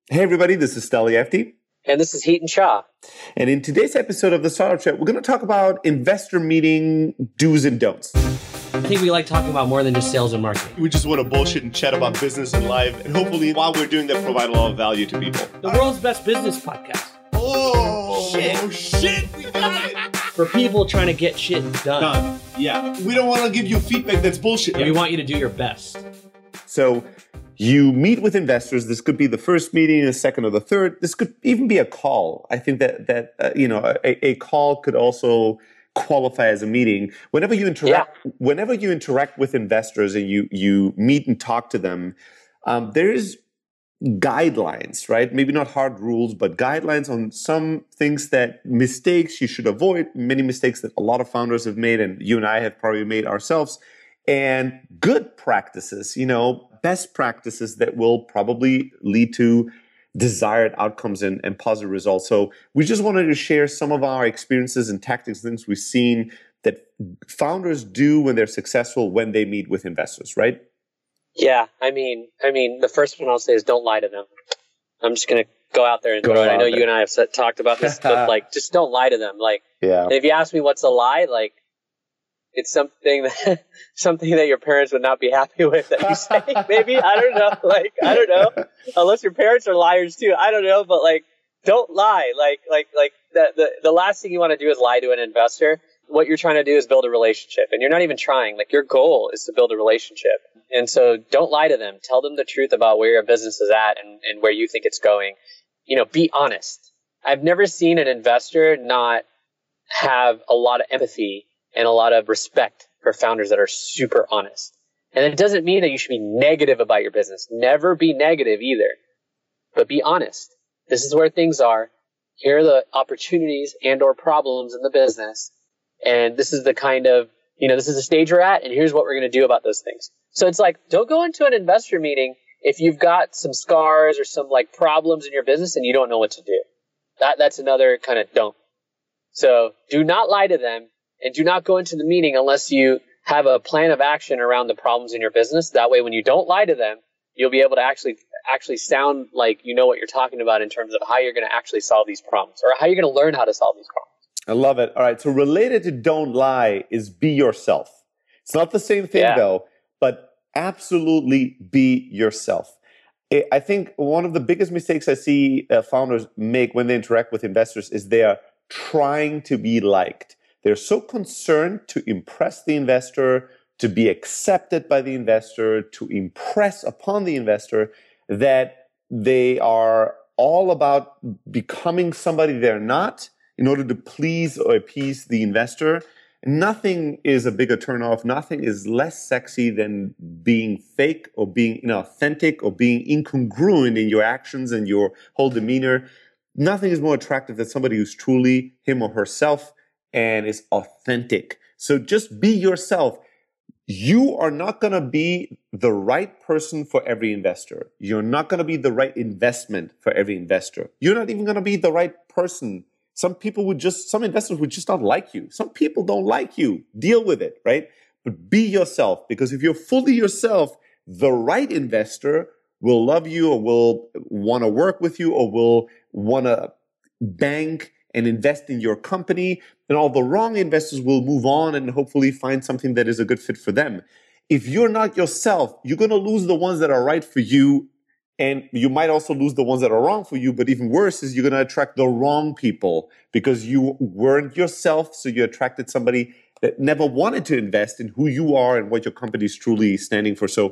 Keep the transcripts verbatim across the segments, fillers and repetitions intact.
Hey everybody, this is Steli Efti. And this is Hiten Shah. And in today's episode of the Startup Chat, we're going to talk about investor meeting do's and don'ts. I think we like talking about more than just sales and marketing. We just want to bullshit and chat about business and life. And hopefully, while we're doing that, provide a lot of value to people. The world's best business podcast. Oh, shit. Oh, shit. We got it. For people trying to get shit done. Done. Yeah. We don't want to give you feedback that's bullshit. Yeah, we want you to do your best. So you meet with investors. This could be the first meeting, the second or the third. This could even be a call. I think that, that uh, you know, a, a call could also qualify as a meeting. Whenever you interact, yeah. whenever you interact with investors and you you meet and talk to them, um, there is guidelines, right? Maybe not hard rules, but guidelines on some things that mistakes you should avoid. Many mistakes that a lot of founders have made, and you and I have probably made ourselves. And good practices, you know, best practices that will probably lead to desired outcomes and, and positive results. So we just wanted to share some of our experiences and tactics, things we've seen that founders do when they're successful when they meet with investors, right? Yeah, I mean, I mean, the first one I'll say is don't lie to them. I'm just going to go out there and go throw it. I know there. you and I have said, talked about this, but like, just don't lie to them. Like, yeah. If you ask me what's a lie, like, it's something that something that your parents would not be happy with that you say. Maybe, I don't know. Like, I don't know. Unless your parents are liars too. I don't know. But like, don't lie. Like, like, like the the the last thing you want to do is lie to an investor. What you're trying to do is build a relationship, and you're not even trying. Like, your goal is to build a relationship, and so don't lie to them. Tell them the truth about where your business is at and and where you think it's going. You know, be honest. I've never seen an investor not have a lot of empathy and a lot of respect for founders that are super honest. And it doesn't mean that you should be negative about your business. Never be negative either, but be honest. This is where things are. Here are the opportunities and or problems in the business. And this is the kind of, you know, this is the stage we're at, and here's what we're going to do about those things. So it's like, don't go into an investor meeting if you've got some scars or some like problems in your business and you don't know what to do. That That's another kind of don't. So do not lie to them. And do not go into the meeting unless you have a plan of action around the problems in your business. That way, when you don't lie to them, you'll be able to actually actually sound like you know what you're talking about in terms of how you're going to actually solve these problems or how you're going to learn how to solve these problems. I love it. All right. So related to don't lie is be yourself. It's not the same thing, yeah. though, but absolutely be yourself. I think one of the biggest mistakes I see uh, founders make when they interact with investors is they are trying to be liked. They're so concerned to impress the investor, to be accepted by the investor, to impress upon the investor, that they are all about becoming somebody they're not in order to please or appease the investor. Nothing is a bigger turnoff. Nothing is less sexy than being fake or being inauthentic or being incongruent in your actions and your whole demeanor. Nothing is more attractive than somebody who's truly him or herself and is authentic. So just be yourself. You are not going to be the right person for every investor. You're not going to be the right investment for every investor. You're not even going to be the right person. Some people would just, some investors would just not like you. Some people don't like you. Deal with it, right? But be yourself, because if you're fully yourself, the right investor will love you or will want to work with you or will want to bank and invest in your company, and all the wrong investors will move on and hopefully find something that is a good fit for them. If you're not yourself, you're going to lose the ones that are right for you, and you might also lose the ones that are wrong for you, but even worse is you're going to attract the wrong people because you weren't yourself, so you attracted somebody that never wanted to invest in who you are and what your company is truly standing for. So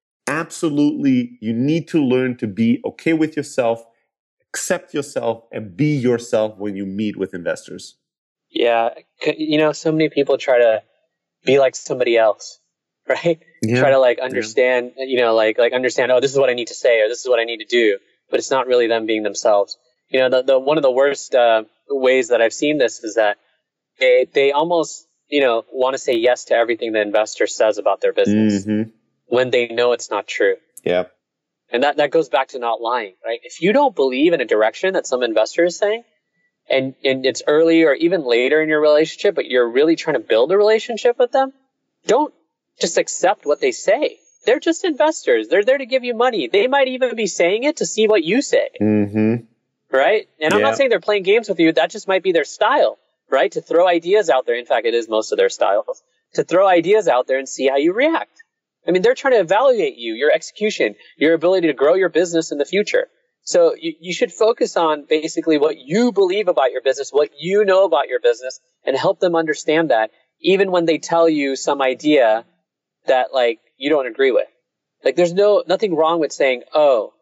absolutely, you need to learn to be okay with yourself, accept yourself, and be yourself when you meet with investors. Yeah. You know, so many people try to be like somebody else, right? Yeah. Try to like understand, yeah. you know, like, like understand, oh, this is what I need to say, or this is what I need to do, but it's not really them being themselves. You know, the, the one of the worst uh, ways that I've seen this is that they, they almost, you know, want to say yes to everything the investor says about their business mm-hmm. when they know it's not true. Yeah. And that, that goes back to not lying, right? If you don't believe in a direction that some investor is saying, and, and it's early or even later in your relationship, but you're really trying to build a relationship with them, don't just accept what they say. they're just investors. They're there to give you money. They might even be saying it to see what you say. Mm-hmm. Right? And I'm Yeah. not saying they're playing games with you. That just might be their style, right? To throw ideas out there. In fact, it is most of their styles. To throw ideas out there and see how you react. I mean, they're trying to evaluate you, your execution, your ability to grow your business in the future. So you, you should focus on basically what you believe about your business, what you know about your business, and help them understand that, even when they tell you some idea that, like, you don't agree with. Like, there's no nothing wrong with saying, oh,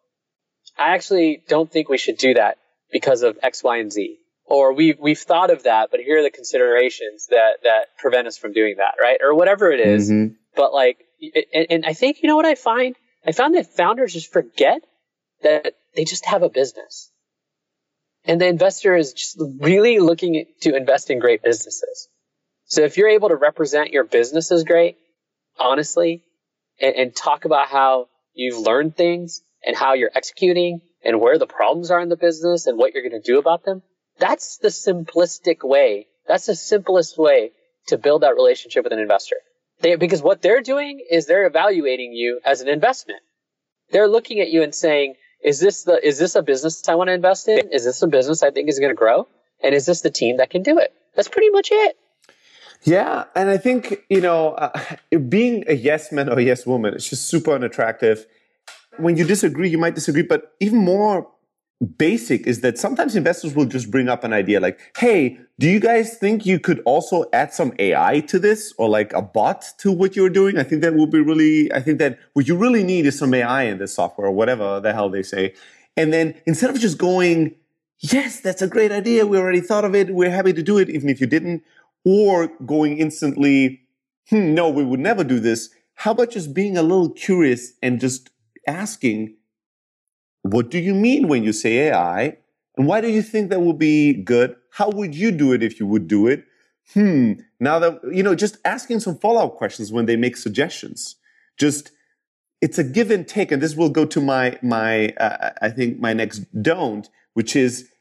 I actually don't think we should do that because of X, Y, and Z. Or we've, we've thought of that, but here are the considerations that, that prevent us from doing that, right? Or whatever it is. Mm-hmm. But, like, and, and I think, you know what I find? I found that founders just forget that they just have a business. And the investor is just really looking to invest in great businesses. So if you're able to represent your business as great, honestly, and, and talk about how you've learned things and how you're executing and where the problems are in the business and what you're going to do about them, that's the simplistic way. That's the simplest way to build that relationship with an investor. They, because what they're doing is they're evaluating you as an investment. They're looking at you and saying, is this the, is this a business I want to invest in? Is this a business I think is going to grow? And is this the team that can do it? That's pretty much it. Yeah, and I think, you know, uh, being a yes man or a yes woman is just super unattractive. When you disagree, you might disagree, but even more basic is that sometimes investors will just bring up an idea like, hey, do you guys think you could also add some A I to this, or like a bot to what you're doing? I think that would be really, I think that what you really need is some A I in this software, or whatever the hell they say. And then instead of just going, yes, that's a great idea, we already thought of it, we're happy to do it, even if you didn't, or going instantly, hmm, no, we would never do this. How about just being a little curious and just asking, what do you mean when you say A I? And why do you think that would be good? How would you do it if you would do it? Hmm. Now that, you know, just asking some follow-up questions when they make suggestions. Just, it's a give and take. And this will go to my, my, uh, I think my next don't, which is,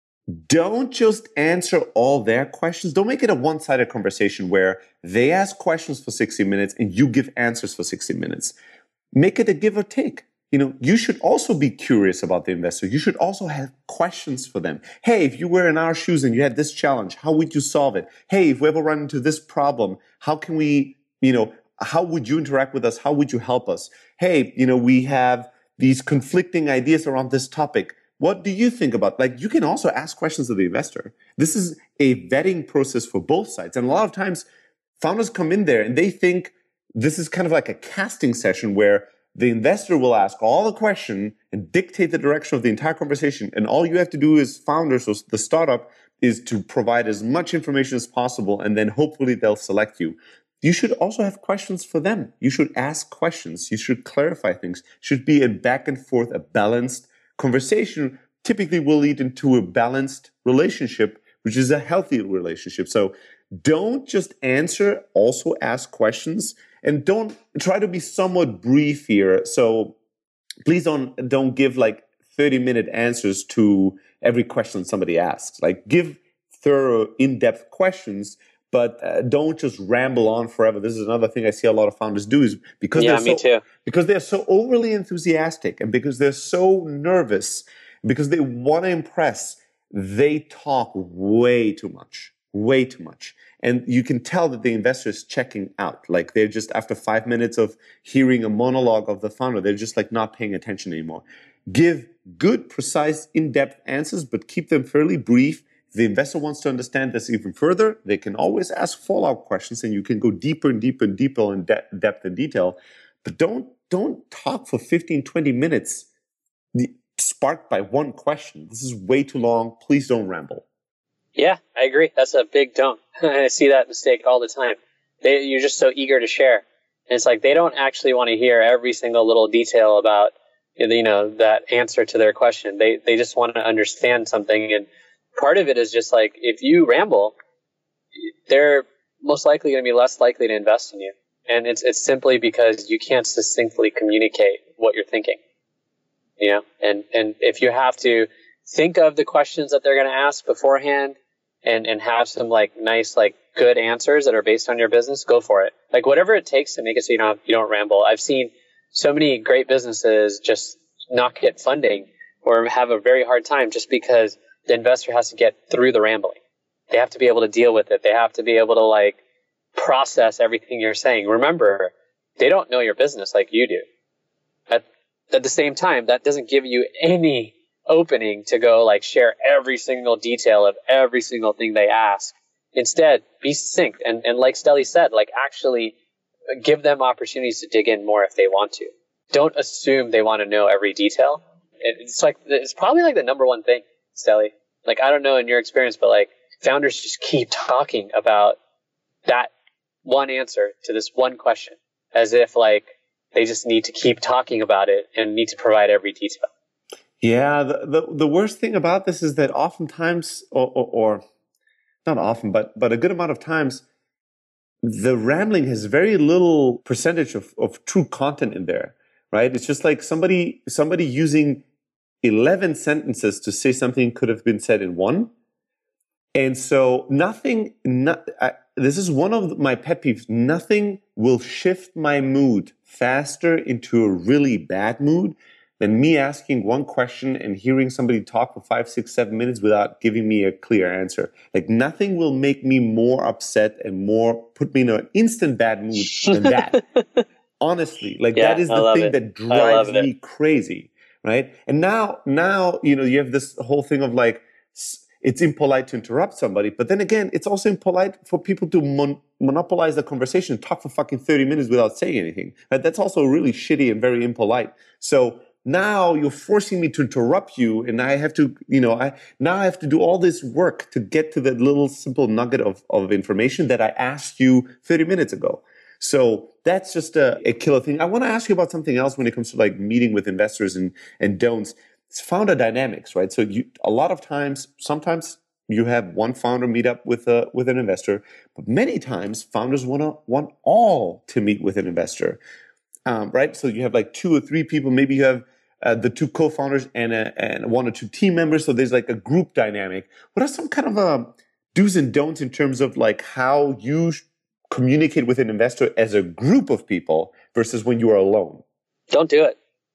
don't just answer all their questions. Don't make it a one-sided conversation where they ask questions for sixty minutes and you give answers for sixty minutes. Make it a give or take. You know, you should also be curious about the investor. You should also have questions for them. Hey, if you were in our shoes and you had this challenge, how would you solve it? Hey, if we ever run into this problem, how can we, you know, how would you interact with us? How would you help us? Hey, you know, we have these conflicting ideas around this topic. What do you think about? Like, you can also ask questions of the investor. This is a vetting process for both sides. And a lot of times founders come in there and they think this is kind of like a casting session where the investor will ask all the question and dictate the direction of the entire conversation. And all you have to do as founders, or the startup, is to provide as much information as possible. And then hopefully they'll select you. You should also have questions for them. You should ask questions. You should clarify things. It should be a back and forth, a balanced conversation. Typically will lead into a balanced relationship, which is a healthy relationship. So don't just answer, also ask questions. And don't try to be somewhat brief here. So please don't don't give like thirty minute answers to every question somebody asks. Like, give thorough, in-depth questions, but uh, don't just ramble on forever. This is another thing I see a lot of founders do, is because yeah, they're me so, too. because they're so overly enthusiastic and because they're so nervous, because they want to impress, they talk way too much, way too much. And you can tell that the investor is checking out. Like, they're just, after five minutes of hearing a monologue of the founder, they're just like not paying attention anymore. Give good, precise, in-depth answers, but keep them fairly brief. If the investor wants to understand this even further, they can always ask follow-up questions and you can go deeper and deeper and deeper in de- depth and detail. But don't, don't talk for fifteen, twenty minutes sparked by one question. This is way too long. Please don't ramble. Yeah, I agree. That's a big don't. I see that mistake all the time. They, you're just so eager to share. And it's like they don't actually want to hear every single little detail about, you know, that answer to their question. They they just want to understand something. And part of it is just like, if you ramble, they're most likely going to be less likely to invest in you. And it's it's simply because you can't succinctly communicate what you're thinking. You know, and, and if you have to think of the questions that they're going to ask beforehand and, and have some like nice, like good answers that are based on your business, go for it. Like, whatever it takes to make it so you don't, you don't ramble. I've seen, so many great businesses just not get funding or have a very hard time just because the investor has to get through the rambling. They have to be able to deal with it. They have to be able to like process everything you're saying. Remember, they don't know your business like you do. At, at the same time, that doesn't give you any opening to go like share every single detail of every single thing they ask. Instead, be succinct. And, and like Stelly said, like actually give them opportunities to dig in more if they want to. Don't assume they want to know every detail. It's like, it's probably like the number one thing, Stelly. Like, I don't know in your experience, but like founders just keep talking about that one answer to this one question as if like they just need to keep talking about it and need to provide every detail. Yeah. The, the, the worst thing about this is that oftentimes, or, or, or not often, but, but a good amount of times, the rambling has very little percentage of, of true content in there, right? It's just like somebody, somebody using eleven sentences to say something could have been said in one. And so nothing, not, I, this is one of my pet peeves. Nothing will shift my mood faster into a really bad mood than me asking one question and hearing somebody talk for five, six, seven minutes without giving me a clear answer. Like nothing will make me more upset and more put me in an instant bad mood than that. Honestly, like yeah, that is the thing it. that drives it. me crazy, right? And now, now, you know, you have this whole thing of like, it's impolite to interrupt somebody, but then again, it's also impolite for people to mon- monopolize the conversation, talk for fucking thirty minutes without saying anything. Right? That's also really shitty and very impolite. So now you're forcing me to interrupt you, and I have to, you know, I now I have to do all this work to get to that little simple nugget of, of information that I asked you thirty minutes ago. So that's just a, a killer thing. I want to ask you about something else when it comes to like meeting with investors and, and don'ts. It's founder dynamics, right? So you, a lot of times, sometimes you have one founder meet up with a with an investor, but many times founders want to want all to meet with an investor, um, right? So you have like two or three people. Maybe you have uh, the two co-founders and a, and one or two team members. So there's like a group dynamic. What are some kind of uh, do's and don'ts in terms of like how you sh- communicate with an investor as a group of people versus when you are alone? Don't do it.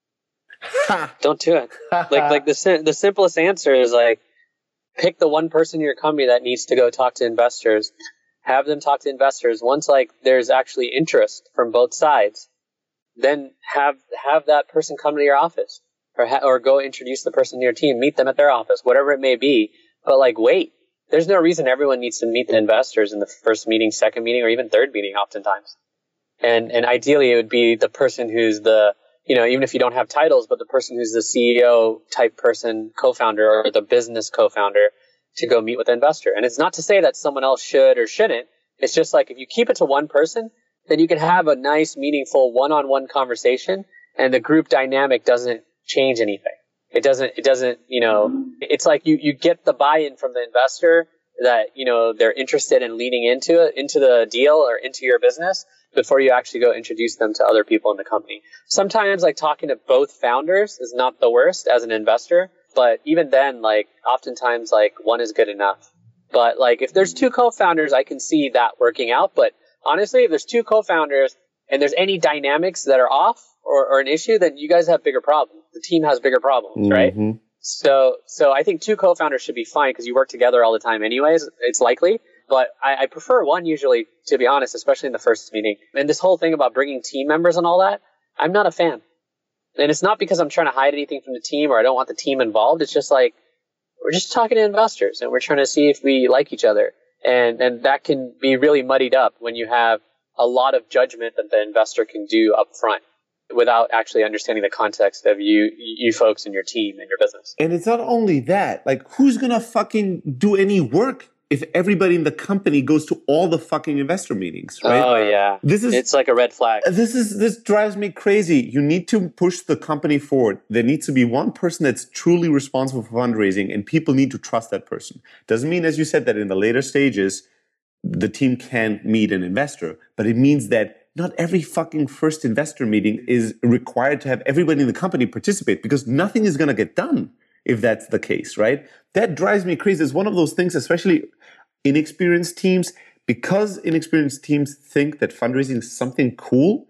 Don't do it. Like, like the sim- the simplest answer is like, pick the one person in your company that needs to go talk to investors. Have them talk to investors. Once like there's actually interest from both sides, then have have that person come to your office, or ha- or go introduce the person to your team. Meet them at their office, whatever it may be. But like, wait. There's no reason everyone needs to meet the investors in the first meeting, second meeting, or even third meeting. Oftentimes, and and ideally it would be the person who's the you know, even if you don't have titles, but the person who's the C E O type person, co-founder, or the business co-founder to go meet with the investor. And it's not to say that someone else should or shouldn't. It's just like if you keep it to one person, then you can have a nice, meaningful one-on-one conversation and the group dynamic doesn't change anything. It doesn't, it doesn't, you know, it's like you, you get the buy-in from the investor that, you know, they're interested in leading into it, into the deal or into your business before you actually go introduce them to other people in the company. Sometimes like talking to both founders is not the worst as an investor, but even then, like oftentimes like one is good enough. But like if there's two co-founders, I can see that working out. But honestly, if there's two co-founders and there's any dynamics that are off or, or an issue, then you guys have bigger problems. The team has bigger problems, mm-hmm. right? So, so I think two co-founders should be fine because you work together all the time anyways. It's likely. But I, I prefer one usually, to be honest, especially in the first meeting. And this whole thing about bringing team members and all that, I'm not a fan. And it's not because I'm trying to hide anything from the team or I don't want the team involved. It's just like, we're just talking to investors and we're trying to see if we like each other. And, and that can be really muddied up when you have a lot of judgment that the investor can do up front without actually understanding the context of you, you folks and your team and your business. And it's not only that, like who's going to fucking do any work if everybody in the company goes to all the fucking investor meetings, right? Oh yeah. This is, it's like a red flag. This is, this drives me crazy. You need to push the company forward. There needs to be one person that's truly responsible for fundraising and people need to trust that person. Doesn't mean, as you said, that in the later stages, the team can meet an investor, but it means that not every fucking first investor meeting is required to have everybody in the company participate because nothing is going to get done if that's the case, right? That drives me crazy. It's one of those things, especially inexperienced teams, because inexperienced teams think that fundraising is something cool.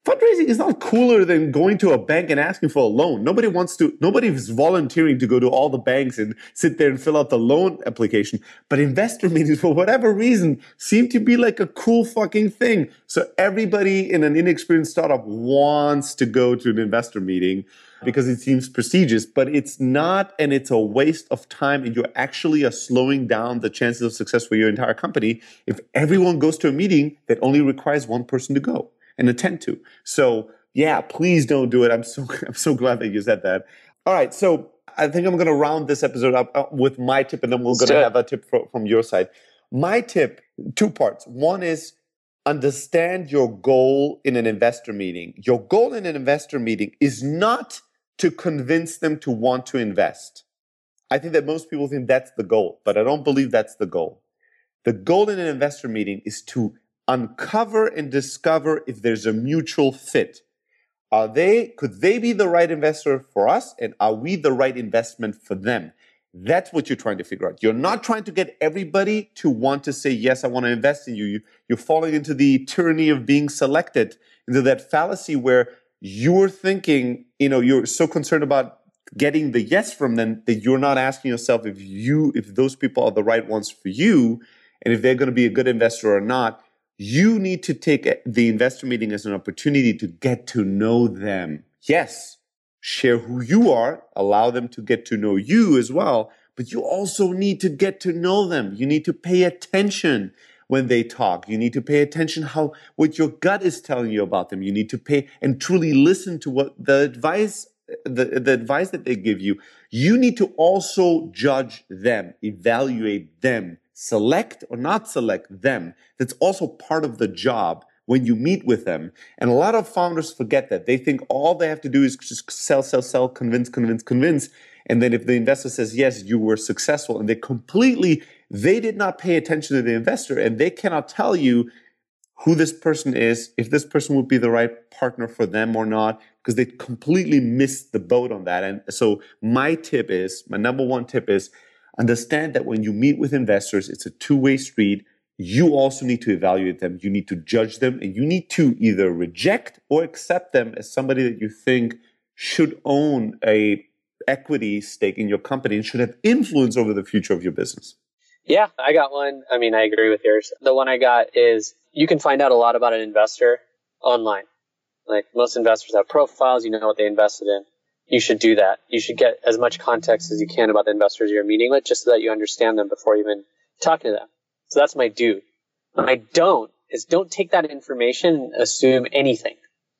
Fundraising is not cooler than going to a bank and asking for a loan. Nobody wants to, nobody is volunteering to go to all the banks and sit there and fill out the loan application. But investor meetings, for whatever reason, seem to be like a cool fucking thing. So everybody in an inexperienced startup wants to go to an investor meeting because it seems prestigious, but it's not, and it's a waste of time, and you actually are slowing down the chances of success for your entire company if everyone goes to a meeting that only requires one person to go and attend to. So yeah, please don't do it. I'm so I'm so glad that you said that. All right, so I think I'm going to round this episode up with my tip, and then we're going to have a tip from, from your side. My tip, two parts. One is understand your goal in an investor meeting. Your goal in an investor meeting is not to convince them to want to invest. I think that most people think that's the goal, but I don't believe that's the goal. The goal in an investor meeting is to uncover and discover if there's a mutual fit. Are they, could they be the right investor for us? And are we the right investment for them? That's what you're trying to figure out. You're not trying to get everybody to want to say, yes, I want to invest in you. you you're falling into the tyranny of being selected, into that fallacy where you're thinking, you know, you're so concerned about getting the yes from them that you're not asking yourself if you, if those people are the right ones for you, and if they're going to be a good investor or not. You need to take the investor meeting as an opportunity to get to know them. Yes, share who you are, allow them to get to know you as well, but you also need to get to know them. You need to pay attention when they talk. You need to pay attention how what your gut is telling you about them. You need to pay and truly listen to what the advice the, the advice that they give you. You need to also judge them, evaluate them, select or not select them. That's also part of the job when you meet with them. And a lot of founders forget that. They think all they have to do is just sell, sell, sell, convince, convince, convince. And then if the investor says, yes, you were successful, and they completely, they did not pay attention to the investor, and they cannot tell you who this person is, if this person would be the right partner for them or not, because they completely missed the boat on that. And so my tip is, my number one tip is, understand that when you meet with investors, it's a two-way street. You also need to evaluate them. You need to judge them, and you need to either reject or accept them as somebody that you think should own a equity stake in your company and should have influence over the future of your business. Yeah, I got one. I mean, I agree with yours. The one I got is you can find out a lot about an investor online. Like most investors have profiles, you know what they invested in. You should do that. You should get as much context as you can about the investors you're meeting with, just so that you understand them before even talking to them. So that's my do. My don't is don't take that information and assume anything.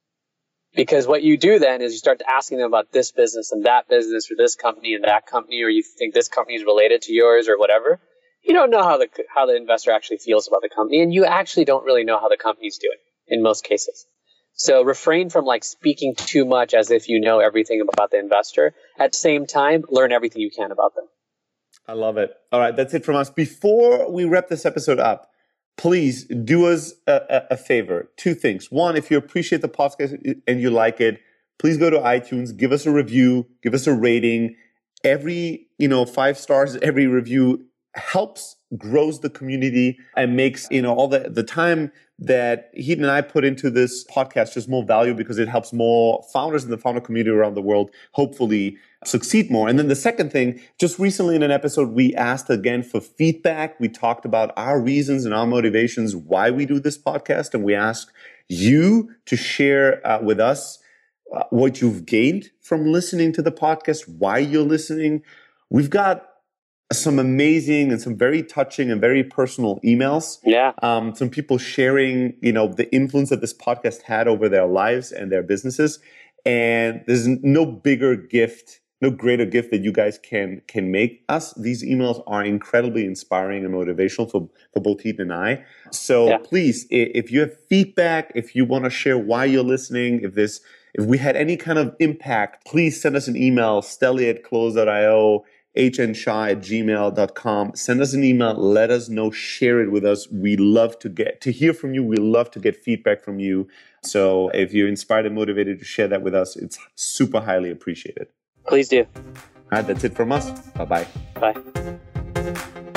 Because what you do then is you start asking them about this business and that business or this company and that company, or you think this company is related to yours or whatever. You don't know how the how the investor actually feels about the company, and you actually don't really know how the company's doing in most cases. So refrain from like speaking too much as if you know everything about the investor. At the same time, learn everything you can about them. I love it. All right, that's it from us. Before we wrap this episode up, please do us a, a, a favor. Two things. One, if you appreciate the podcast and you like it, please go to iTunes, give us a review, give us a rating. Every, you know, five stars, every review helps, grows the community, and makes, you know, all the, the time that Hiten and I put into this podcast just more value, because it helps more founders in the founder community around the world hopefully succeed more. And then the second thing, just recently in an episode, we asked again for feedback. We talked about our reasons and our motivations why we do this podcast. And we asked you to share uh, with us uh, what you've gained from listening to the podcast, why you're listening. We've got some amazing and some very touching and very personal emails. Yeah. Um, some people sharing, you know, the influence that this podcast had over their lives and their businesses. And there's no bigger gift, no greater gift that you guys can can make us. These emails are incredibly inspiring and motivational for, for both Hiten and I. So yeah. Please, if you have feedback, if you want to share why you're listening, if this, if we had any kind of impact, please send us an email, stelly at close dot io. hnshy at gmail dot com. Send us an email. Let us know. Share it with us. We love to get to hear from you. We love to get feedback from you. So if you're inspired and motivated to share that with us, it's super highly appreciated. Please do. All right, that's it from us. Bye-bye. Bye.